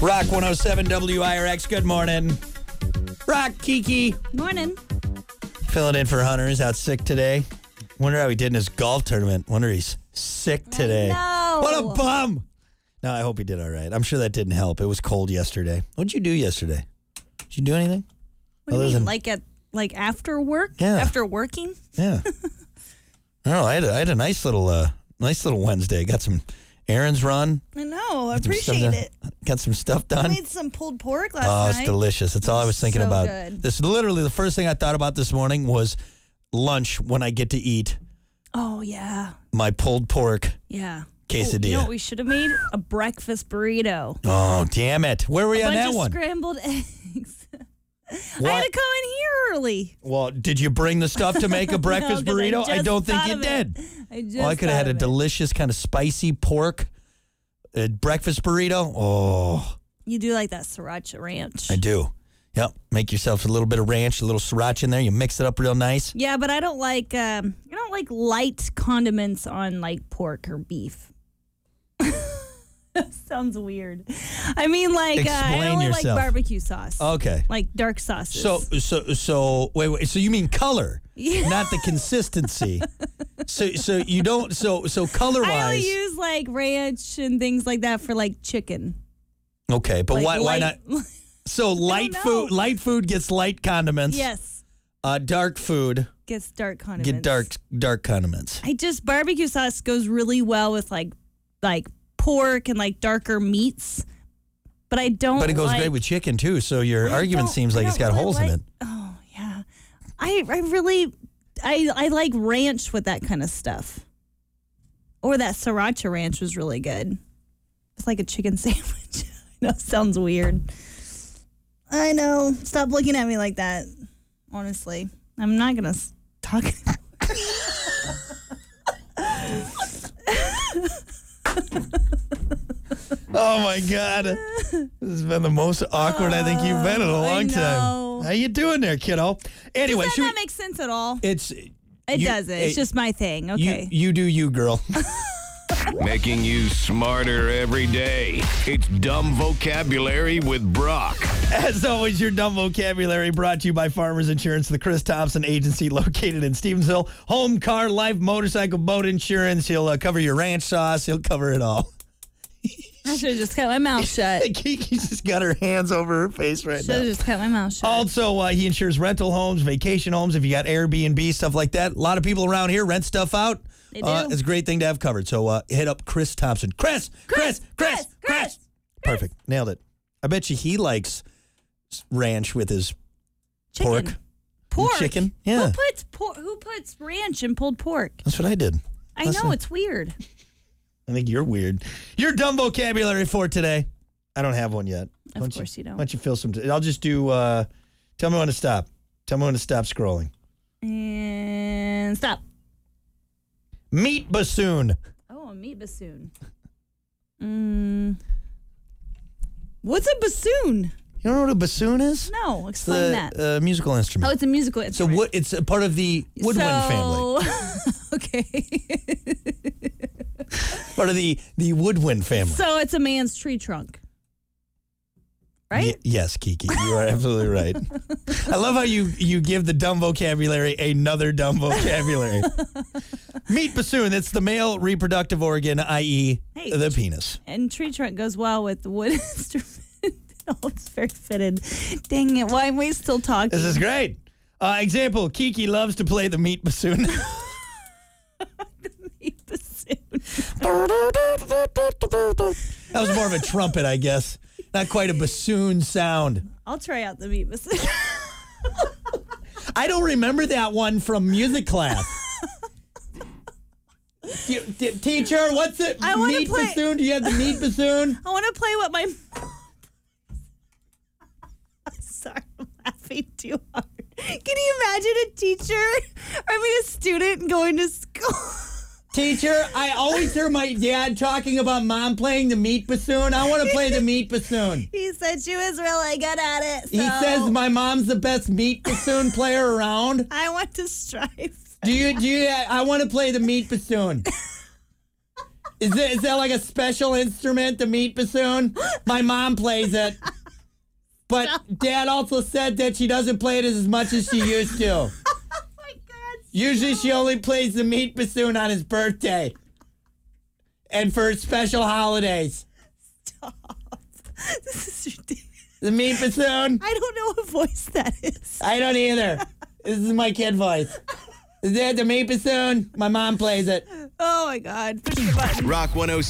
Rock 107 WIRX. Good morning. Rock, Kiki. Morning. Filling in for Hunter. He's out sick today. Wonder how he did in his golf tournament. Wonder he's sick today. No. What a bum. No, I hope he did all right. I'm sure that didn't help. It was cold yesterday. What'd you do yesterday? Did you do anything? What do you mean? Like after work? Yeah. After working? Yeah. I don't know. I had a nice little Wednesday. Got some errands run. I know. I Got some stuff appreciate done. it. Got some stuff I done. made some pulled pork last Oh, night. it's delicious. That's all I was thinking So about. good. This is literally the first thing I thought about this morning was lunch when I get to eat Oh, yeah. my pulled pork Yeah. quesadilla. You know what we should have made? A breakfast burrito. Oh, damn it. Where were you on A bunch that of one? scrambled eggs. I What? had to come in here early. Well, did you bring the stuff to make a breakfast 'cause I burrito? I just don't think thought you of did. it. I could have had a delicious kind of spicy pork breakfast burrito. Oh, You do like that sriracha ranch. I do. Yep. Make yourself a little bit of ranch, a little sriracha in there. You mix it up real nice. Yeah, but I don't like light condiments on like pork or beef. That sounds weird. I mean, like I Explain only yourself. like barbecue sauce. Okay. Like dark sauces. So wait. So you mean color, Yeah. not the consistency. So you don't. So color I only wise. use like ranch and things like that for like chicken. Okay, but Like why not? light- So light know. food gets light condiments. Yes, Dark food gets dark condiments. get dark condiments. Barbecue sauce goes really well with like pork and like darker meats. But I don't. But it goes like, great with chicken too. So your argument seems like it's got holes in it. Oh yeah, I really like ranch with that kind of stuff. Or that sriracha ranch was really good. It's like a chicken sandwich. I know it sounds weird. I know. Stop looking at me like that. Honestly, I'm not gonna talk. Oh my God, this has been the most awkward I think you've been in a long know. time. How you doing there, kiddo? Anyway, Does that not make sense at all? it's It doesn't. It's just my thing. Okay. You do you, girl. Making you smarter every day. It's Dumb Vocabulary with Brock. As always, your dumb vocabulary brought to you by Farmers Insurance, the Chris Thompson Agency located in Stevensville. Home, car, life, motorcycle, boat insurance. He'll cover your ranch sauce. He'll cover it all. I should have just kept my mouth shut. Kiki's just got her hands over her face right Should now. have just kept my mouth shut. Also, he insures rental homes, vacation homes. If you got Airbnb, stuff like that. A lot of people around here rent stuff out. They do. It's a great thing to have covered. So hit up Chris Thompson. Chris. Perfect. Nailed it. I bet you he likes ranch with his Chicken. pork. Chicken? Yeah. Who puts ranch in pulled pork? That's what I did. I know, it's weird. I think you're weird. Your dumb vocabulary for today. I don't have one yet. Of course you don't. Why don't you fill some? I'll just do. Tell me when to stop. Tell me when to stop scrolling. And stop. Meat bassoon. Oh, a meat bassoon. What's a bassoon? You don't know what a bassoon is? No, explain that. The musical instrument. Oh, it's a musical So instrument. it's a part of the woodwind family. Okay. Part of the woodwind family. So it's a man's tree trunk. Right? Yes, Kiki, you are absolutely right. I love how you give the dumb vocabulary another dumb vocabulary. Meat bassoon, it's the male reproductive organ, i.e. Hey. the penis. And tree trunk goes well with the wood instrument. Oh, it's very fitted. Dang it. Why am we still talking? This is great. Example, Kiki loves to play the meat bassoon. Meat bassoon. That was more of a trumpet, I guess. Not quite a bassoon sound. I'll try out the meat bassoon. I don't remember that one from music class. Teacher, what's it? I wanna Meat play- bassoon? Do you have the meat bassoon? I want to play what my... Sorry, I'm laughing too hard. Can you imagine a student going to school? Teacher, I always hear my dad talking about mom playing the meat bassoon. I want to play the meat bassoon. He said she was really good at it. So He says my mom's the best meat bassoon player around. I want to strive. Do you? I want to play the meat bassoon. Is that like a special instrument, the meat bassoon? My mom plays it. But Dad also said that she doesn't play it as much as she used to. Oh my God. Usually she only plays the meat bassoon on his birthday. And for special holidays. Stop. This is ridiculous. The meat bassoon. I don't know what voice that is. I don't either. This is my kid voice. Is that the meat bassoon? My mom plays it. Oh my God. Push the button. Rock 106.